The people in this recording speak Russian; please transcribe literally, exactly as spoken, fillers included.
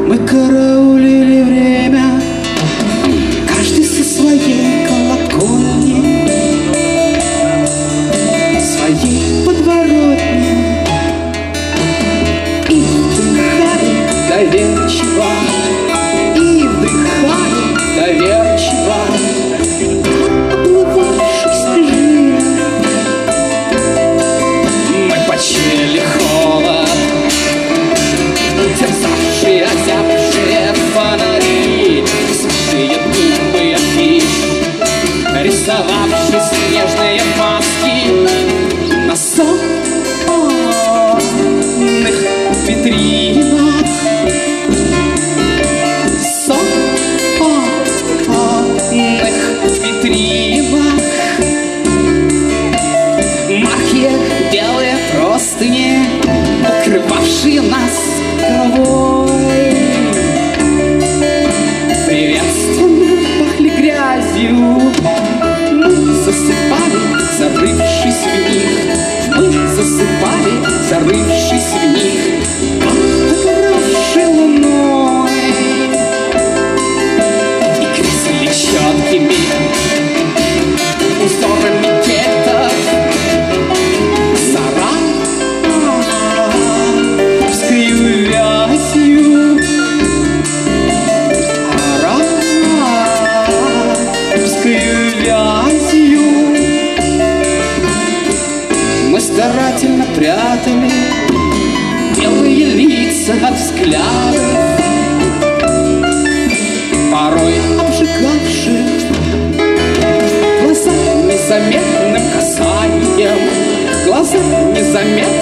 Мы караулили время, каждый со своей колокольни, своей подворотни, и вдыхали доверчиво, и вдыхали доверчиво, оплывавшись снежинок. Мы почуяли холод, терзавшие, озябшие фонари, смешные губы афиш, рисовавшие снежные маски на сонных витринах, сонных витринах. Марки белые простыни, укрывавшие нас головой, приветственно пахли грязью. Мы засыпали, зарывшись в них, мы засыпали, зарывшись в них под хорошей луной, и креслили четкими узорами гетто с арабскою вязью, арабскою вязью. Мы старательно прятали белые лица от взглядов, порой обжигавших глаза незаметным касанием, глаза незаметным